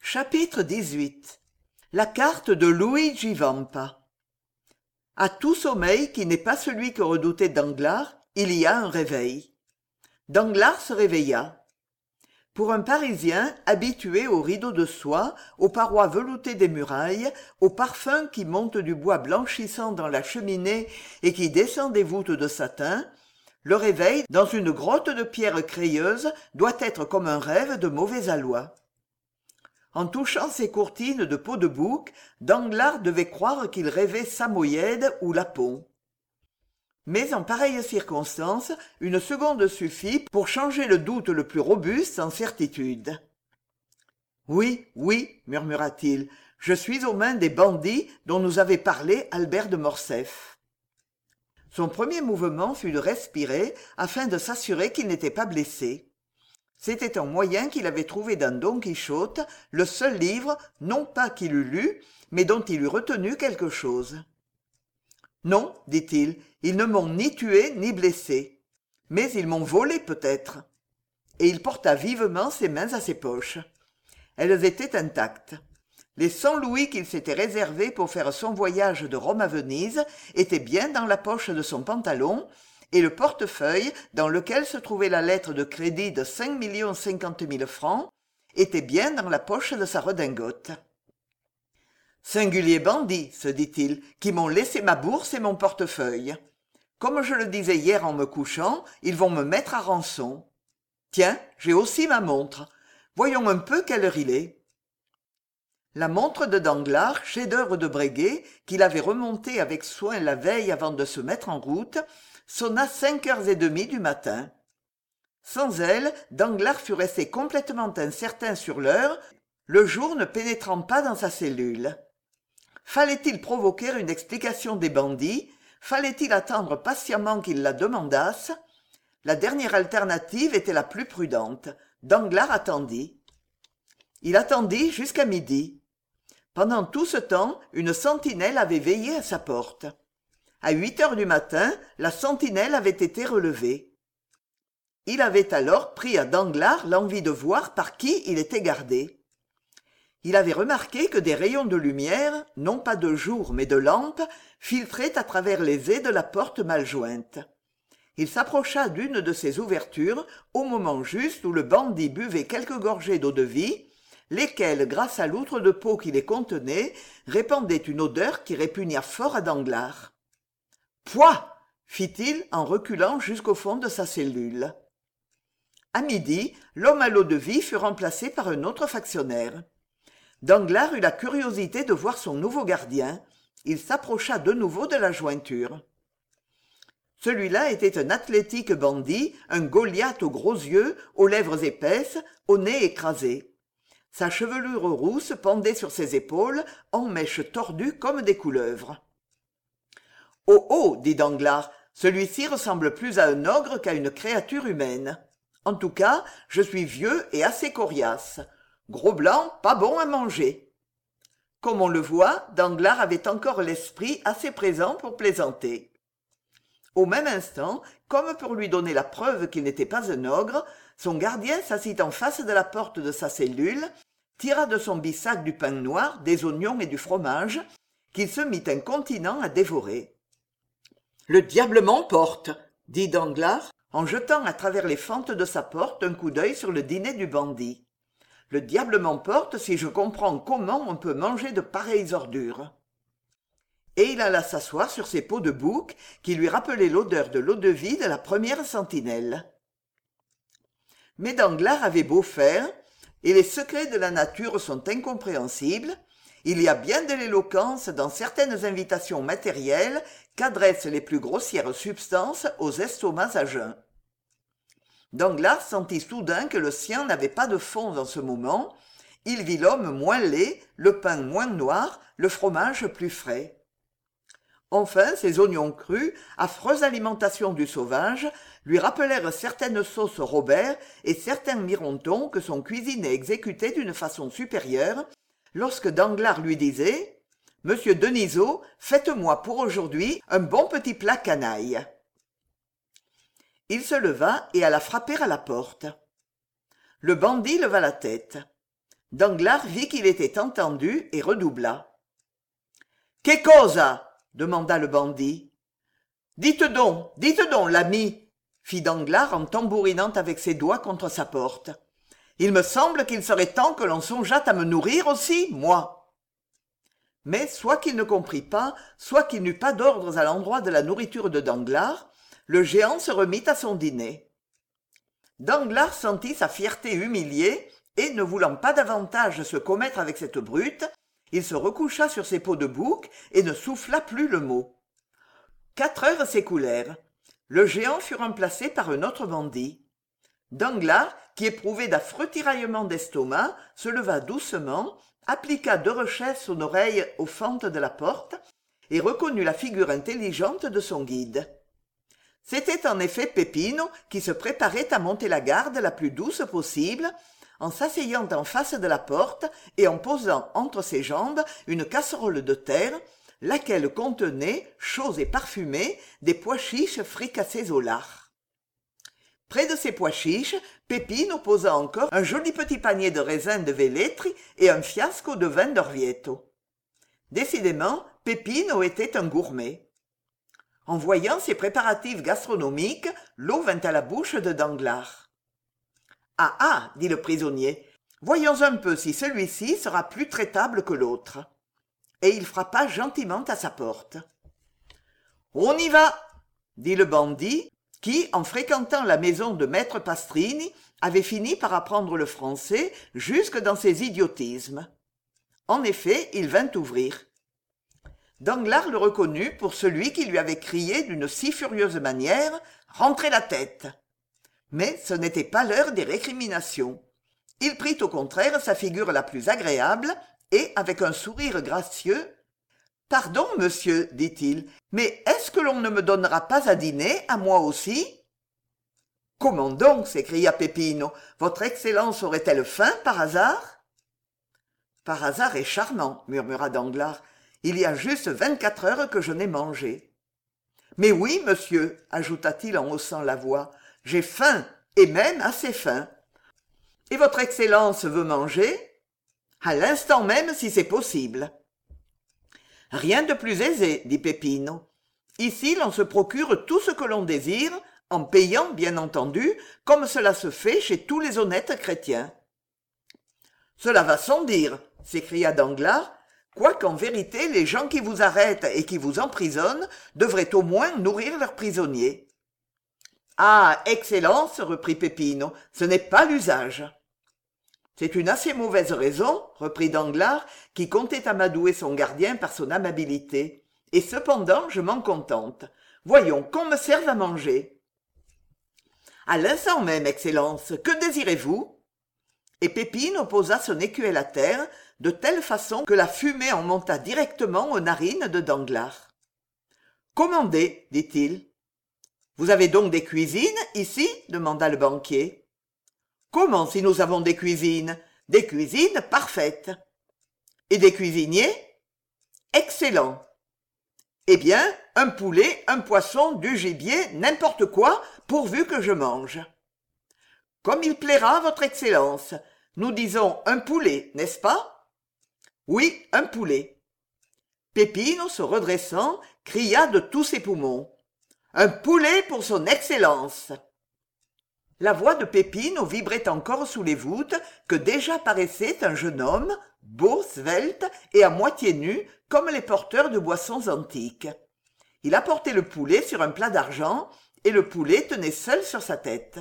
Chapitre 18. La carte de Luigi Vampa. À tout sommeil qui n'est pas celui que redoutait Danglars, il y a un réveil. Danglars se réveilla. Pour un Parisien habitué aux rideaux de soie, aux parois veloutées des murailles, au parfum qui monte du bois blanchissant dans la cheminée et qui descend des voûtes de satin, le réveil, dans une grotte de pierre crayeuse, doit être comme un rêve de mauvais aloi. En touchant ses courtines de peau de bouc, Danglars devait croire qu'il rêvait Samoyède ou Lapon. Mais en pareille circonstance, une seconde suffit pour changer le doute le plus robuste en certitude. « Oui, oui, murmura-t-il, je suis aux mains des bandits dont nous avait parlé Albert de Morcerf. » Son premier mouvement fut de respirer afin de s'assurer qu'il n'était pas blessé. C'était un moyen qu'il avait trouvé dans Don Quichotte, le seul livre, non pas qu'il eût lu, mais dont il eût retenu quelque chose. « Non, dit-il, ils ne m'ont ni tué ni blessé. Mais ils m'ont volé peut-être. » Et il porta vivement ses mains à ses poches. Elles étaient intactes. Les 100 louis qu'il s'était réservés pour faire son voyage de Rome à Venise étaient bien dans la poche de son pantalon, et le portefeuille, dans lequel se trouvait la lettre de crédit de 5 50 000 francs, était bien dans la poche de sa redingote. « Singuliers bandits, se dit-il, qui m'ont laissé ma bourse et mon portefeuille. Comme je le disais hier en me couchant, ils vont me mettre à rançon. Tiens, j'ai aussi ma montre. Voyons un peu quelle heure il est. » La montre de Danglars, chef-d'œuvre de Breguet, qu'il avait remontée avec soin la veille avant de se mettre en route, sonna 5h30 du matin. Sans elle, Danglars fut resté complètement incertain sur l'heure, le jour ne pénétrant pas dans sa cellule. Fallait-il provoquer une explication des bandits? Fallait-il attendre patiemment qu'ils la demandassent? La dernière alternative était la plus prudente. Danglars attendit. Il attendit jusqu'à midi. Pendant tout ce temps, une sentinelle avait veillé à sa porte. À 8h du matin, la sentinelle avait été relevée. Il avait alors pris à Danglars l'envie de voir par qui il était gardé. Il avait remarqué que des rayons de lumière, non pas de jour mais de lampe, filtraient à travers les ais de la porte mal jointe. Il s'approcha d'une de ces ouvertures au moment juste où le bandit buvait quelques gorgées d'eau-de-vie, lesquelles, grâce à l'outre de peau qui les contenait, répandaient une odeur qui répugna fort à Danglars. « Pouah !» fit-il en reculant jusqu'au fond de sa cellule. À midi, l'homme à l'eau-de-vie fut remplacé par un autre factionnaire. Danglars eut la curiosité de voir son nouveau gardien. Il s'approcha de nouveau de la jointure. Celui-là était un athlétique bandit, un Goliath aux gros yeux, aux lèvres épaisses, au nez écrasé. Sa chevelure rousse pendait sur ses épaules en mèches tordues comme des couleuvres. « Oh, oh !» dit Danglars, « celui-ci ressemble plus à un ogre qu'à une créature humaine. En tout cas, je suis vieux et assez coriace. Gros blanc, pas bon à manger. » Comme on le voit, Danglars avait encore l'esprit assez présent pour plaisanter. Au même instant, comme pour lui donner la preuve qu'il n'était pas un ogre, son gardien s'assit en face de la porte de sa cellule, tira de son bissac du pain noir, des oignons et du fromage, qu'il se mit incontinent à dévorer. « Le diable m'emporte !» dit Danglars, en jetant à travers les fentes de sa porte un coup d'œil sur le dîner du bandit. « Le diable m'emporte si je comprends comment on peut manger de pareilles ordures. » Et il alla s'asseoir sur ses peaux de bouc qui lui rappelaient l'odeur de l'eau-de-vie de la première sentinelle. Mais Danglars avait beau faire, et les secrets de la nature sont incompréhensibles, il y a bien de l'éloquence dans certaines invitations matérielles qu'adressent les plus grossières substances aux estomacs à jeun. Danglars sentit soudain que le sien n'avait pas de fond dans ce moment. Il vit l'homme moins laid, le pain moins noir, le fromage plus frais. Enfin, ces oignons crus, affreuse alimentation du sauvage, lui rappelèrent certaines sauces Robert et certains mirontons que son cuisinier exécutait d'une façon supérieure, lorsque Danglars lui disait « Monsieur Denisot, faites-moi pour aujourd'hui un bon petit plat canaille. » Il se leva et alla frapper à la porte. Le bandit leva la tête. Danglars vit qu'il était entendu et redoubla. « Que cosa ?» demanda le bandit. « dites donc, l'ami !» fit Danglars en tambourinant avec ses doigts contre sa porte. « Il me semble qu'il serait temps que l'on songeât à me nourrir aussi, moi !» Mais soit qu'il ne comprît pas, soit qu'il n'eût pas d'ordres à l'endroit de la nourriture de Danglars, le géant se remit à son dîner. Danglars sentit sa fierté humiliée, et, ne voulant pas davantage se commettre avec cette brute, il se recoucha sur ses peaux de bouc et ne souffla plus le mot. 4 heures s'écoulèrent. Le géant fut remplacé par un autre bandit. Danglars, qui éprouvait d'affreux tiraillements d'estomac, se leva doucement, appliqua 2 rechers son oreille aux fentes de la porte et reconnut la figure intelligente de son guide. C'était en effet Peppino qui se préparait à monter la garde la plus douce possible, en s'asseyant en face de la porte et en posant entre ses jambes une casserole de terre, laquelle contenait, chauds et parfumés, des pois chiches fricassés au lard. Près de ces pois chiches, Peppino posa encore un joli petit panier de raisins de Velletri et un fiasco de vin d'Orvieto. Décidément, Peppino était un gourmet. En voyant ces préparatifs gastronomiques, l'eau vint à la bouche de Danglars. « Ah ah !» dit le prisonnier, « voyons un peu si celui-ci sera plus traitable que l'autre. » Et il frappa gentiment à sa porte. « On y va !» dit le bandit, qui, en fréquentant la maison de maître Pastrini, avait fini par apprendre le français jusque dans ses idiotismes. En effet, il vint ouvrir. Danglars le reconnut pour celui qui lui avait crié d'une si furieuse manière « Rentrez la tête !» Mais ce n'était pas l'heure des récriminations. Il prit au contraire sa figure la plus agréable et, avec un sourire gracieux, « Pardon, monsieur, dit-il, mais est-ce que l'on ne me donnera pas à dîner, à moi aussi ?»« Comment donc ?» s'écria Peppino. « Votre Excellence aurait-elle faim, par hasard ?»« Par hasard est charmant, » murmura Danglars. « Il y a juste 24 heures que je n'ai mangé. »« Mais oui, monsieur, » ajouta-t-il en haussant la voix, « j'ai faim, et même assez faim. Et votre Excellence veut manger ? À l'instant même, si c'est possible. » « Rien de plus aisé, dit Peppino. Ici, l'on se procure tout ce que l'on désire, en payant, bien entendu, comme cela se fait chez tous les honnêtes chrétiens. »« Cela va sans dire, » s'écria Danglars, « quoiqu'en vérité les gens qui vous arrêtent et qui vous emprisonnent devraient au moins nourrir leurs prisonniers. »« Ah, Excellence, reprit Peppino, ce n'est pas l'usage. » « C'est une assez mauvaise raison, reprit Danglars, qui comptait amadouer son gardien par son amabilité. Et cependant, je m'en contente. Voyons, qu'on me serve à manger. »« À l'instant même, Excellence, que désirez-vous » Et Peppino posa son écuelle à terre, de telle façon que la fumée en monta directement aux narines de Danglars. « Commandez, dit-il. »« Vous avez donc des cuisines, ici ?» demanda le banquier. « Comment si nous avons des cuisines ? Des cuisines parfaites. »« Et des cuisiniers ? » ?»« Excellents. »« Eh bien, un poulet, un poisson, du gibier, n'importe quoi, pourvu que je mange. »« Comme il plaira à votre Excellence. Nous disons un poulet, n'est-ce pas ? » ?»« Oui, un poulet. » Peppino, se redressant, cria de tous ses poumons. « Un poulet pour son Excellence !» La voix de Peppino vibrait encore sous les voûtes que déjà paraissait un jeune homme, beau, svelte et à moitié nu, comme les porteurs de boissons antiques. Il apportait le poulet sur un plat d'argent, et le poulet tenait seul sur sa tête.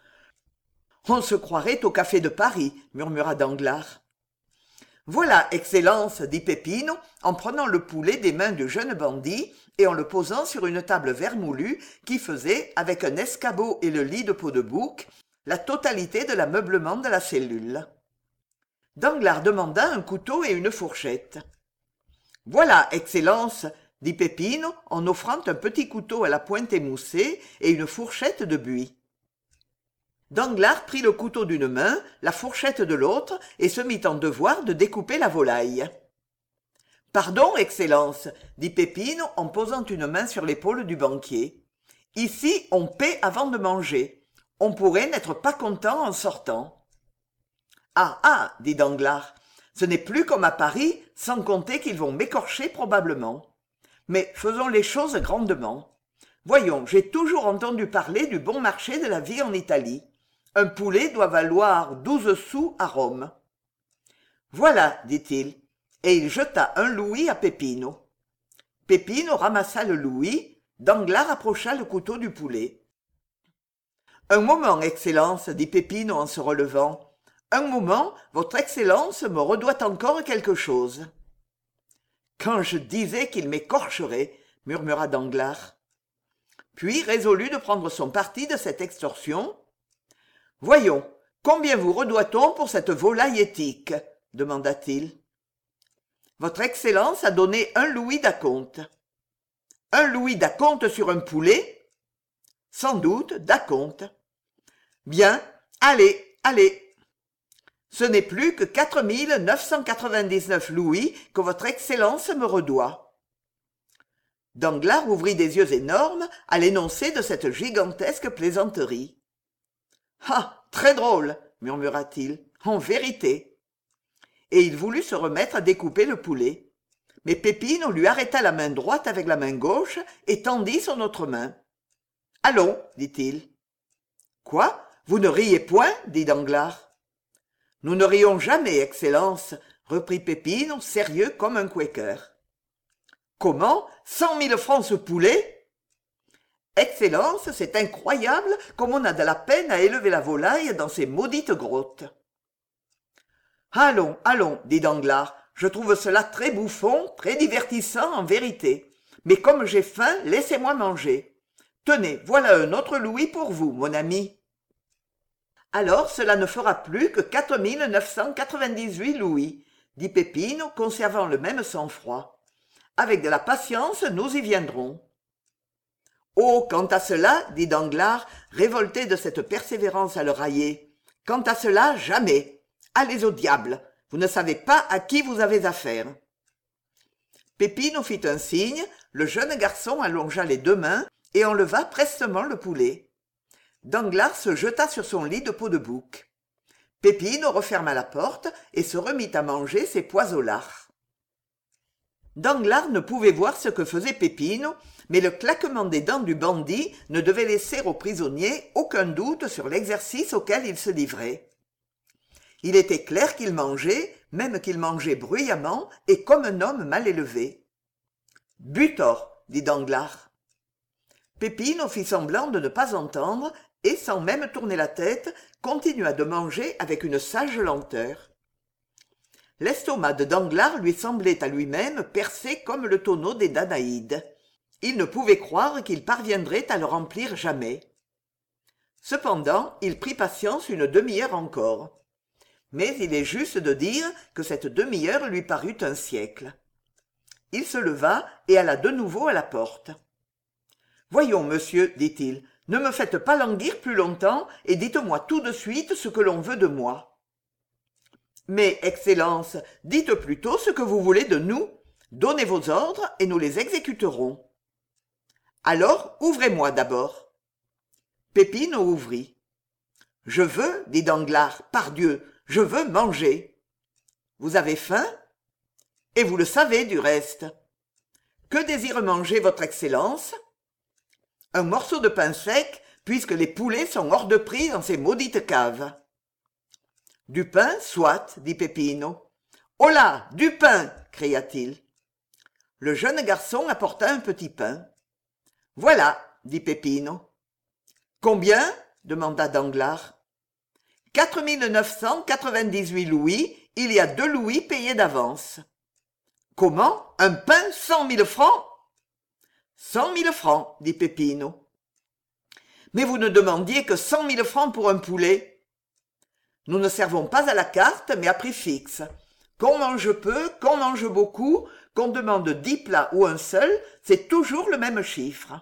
« On se croirait au café de Paris, » murmura Danglars. « Voilà, Excellence, dit Peppino, en prenant le poulet des mains du jeune bandit et en le posant sur une table vermoulue qui faisait, avec un escabeau et le lit de peau de bouc, la totalité de l'ameublement de la cellule. Danglars demanda un couteau et une fourchette. « Voilà, Excellence, dit Peppino en offrant un petit couteau à la pointe émoussée et une fourchette de buis. Danglars prit le couteau d'une main, la fourchette de l'autre, et se mit en devoir de découper la volaille. « Pardon, Excellence, dit Peppino en posant une main sur l'épaule du banquier. Ici, on paie avant de manger. On pourrait n'être pas content en sortant. »« Ah, ah, dit Danglars, ce n'est plus comme à Paris, sans compter qu'ils vont m'écorcher probablement. Mais faisons les choses grandement. Voyons, j'ai toujours entendu parler du bon marché de la vie en Italie. Un poulet doit valoir 12 sous à Rome. Voilà, dit-il, et il jeta un louis à Peppino. Peppino ramassa le louis, Danglars approcha le couteau du poulet. Un moment, Excellence, dit Peppino en se relevant. Un moment, votre Excellence me redoit encore quelque chose. Quand je disais qu'il m'écorcherait, murmura Danglars. Puis, résolu de prendre son parti de cette extorsion, « Voyons, combien vous redoit-on pour cette volaille éthique ?» demanda-t-il. « Votre Excellence a donné 1 louis d'acompte. »« 1 louis d'acompte sur un poulet ?»« Sans doute, d'acompte. »« Bien, allez, allez. Ce n'est plus que 4 999 louis que votre Excellence me redoit. » Danglars ouvrit des yeux énormes à l'énoncé de cette gigantesque plaisanterie. « Ah, très drôle !» murmura-t-il. « En vérité !» Et il voulut se remettre à découper le poulet. Mais Peppino lui arrêta la main droite avec la main gauche et tendit son autre main. « Allons, dit-il. »« Quoi, vous ne riez point ?» dit Danglars. « Nous ne rions jamais, Excellence, » reprit Peppino, sérieux comme un quaker. « Comment 100 000 francs ce poulet ?» Excellence, c'est incroyable comme on a de la peine à élever la volaille dans ces maudites grottes. « Allons, allons, dit Danglars, je trouve cela très bouffon, très divertissant en vérité. Mais comme j'ai faim, laissez-moi manger. Tenez, voilà un autre louis pour vous, mon ami. » Alors cela ne fera plus que 4 998 louis, dit Peppino, conservant le même sang-froid. Avec de la patience, nous y viendrons. Oh, quant à cela, dit Danglars, révolté de cette persévérance à le railler, quant à cela, jamais. Allez au diable, vous ne savez pas à qui vous avez affaire. Peppino fit un signe, le jeune garçon allongea les 2 mains et enleva prestement le poulet. Danglars se jeta sur son lit de peau de bouc. Peppino referma la porte et se remit à manger ses poisolards. Danglars ne pouvait voir ce que faisait Peppino, mais le claquement des dents du bandit ne devait laisser au prisonnier aucun doute sur l'exercice auquel il se livrait. Il était clair qu'il mangeait, même qu'il mangeait bruyamment et comme un homme mal élevé. « Butor !» dit Danglars. Peppino fit semblant de ne pas entendre et, sans même tourner la tête, continua de manger avec une sage lenteur. L'estomac de Danglars lui semblait à lui-même percé comme le tonneau des Danaïdes. Il ne pouvait croire qu'il parviendrait à le remplir jamais. Cependant, il prit patience une demi-heure encore. Mais il est juste de dire que cette demi-heure lui parut un siècle. Il se leva et alla de nouveau à la porte. « Voyons, monsieur, dit-il, ne me faites pas languir plus longtemps et dites-moi tout de suite ce que l'on veut de moi. » Mais, Excellence, dites plutôt ce que vous voulez de nous. Donnez vos ordres et nous les exécuterons. Alors, ouvrez-moi d'abord. Peppino ouvrit. « Je veux, dit Danglars, pardieu, je veux manger. »« Vous avez faim ? Et vous le savez du reste. Que désire manger votre Excellence ? Un morceau de pain sec, puisque les poulets sont hors de prix dans ces maudites caves. »« Du pain, soit, dit Peppino. »« Holà, du pain !» cria-t-il. Le jeune garçon apporta un petit pain. « Voilà, dit Peppino. »« Combien ?» demanda Danglars. « 4 998 louis, il y a 2 louis payés d'avance. »« Comment ? Un pain 100 000 francs ?»« 100 000 francs, dit Peppino. »« Mais vous ne demandiez que 100 000 francs pour un poulet. » Nous ne servons pas à la carte, mais à prix fixe. Qu'on mange peu, qu'on mange beaucoup, qu'on demande 10 plats ou un seul, c'est toujours le même chiffre.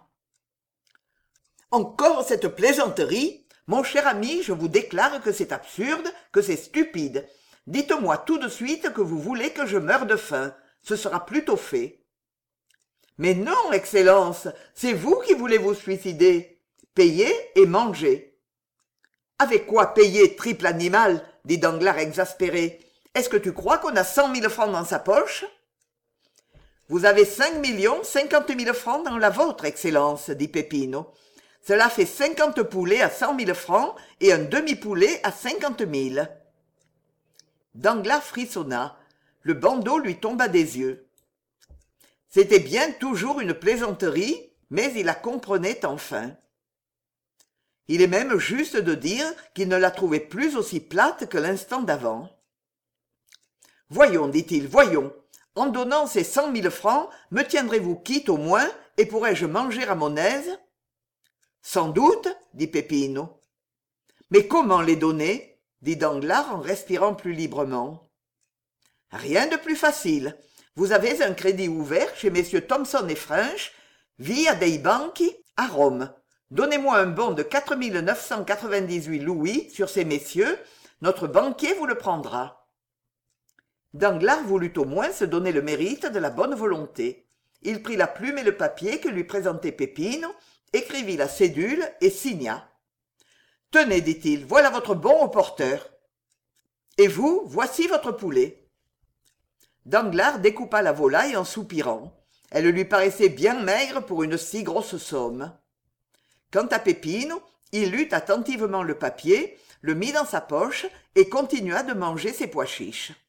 Encore cette plaisanterie ? Mon cher ami, je vous déclare que c'est absurde, que c'est stupide. Dites-moi tout de suite que vous voulez que je meure de faim. Ce sera plutôt fait. Mais non, Excellence, c'est vous qui voulez vous suicider. Payez et mangez. Avec quoi payer, triple animal ? dit Danglars exaspéré. « Est-ce que tu crois qu'on a 100 000 francs dans sa poche ?»« Vous avez 5 050 000 francs dans la vôtre, Excellence, dit Peppino. Cela fait 50 poulets à 100 000 francs et un demi-poulet à 50 000. » Danglars frissonna. Le bandeau lui tomba des yeux. C'était bien toujours une plaisanterie, mais il la comprenait enfin. Il est même juste de dire qu'il ne la trouvait plus aussi plate que l'instant d'avant. « Voyons, dit-il, voyons. En donnant ces 100 000 francs, me tiendrez-vous quitte au moins, et pourrais-je manger à mon aise ?»« Sans doute, dit Peppino. »« Mais comment les donner ?» dit Danglars en respirant plus librement. « Rien de plus facile. Vous avez un crédit ouvert chez messieurs Thomson et French, via dei Banchi, à Rome. Donnez-moi un bon de 4 998 louis sur ces messieurs, notre banquier vous le prendra. » Danglars voulut au moins se donner le mérite de la bonne volonté. Il prit la plume et le papier que lui présentait Peppino, écrivit la cédule et signa. « Tenez, dit-il, voilà votre bon au porteur. Et vous, voici votre poulet. » Danglars découpa la volaille en soupirant. Elle lui paraissait bien maigre pour une si grosse somme. Quant à Peppino, il lut attentivement le papier, le mit dans sa poche et continua de manger ses pois chiches.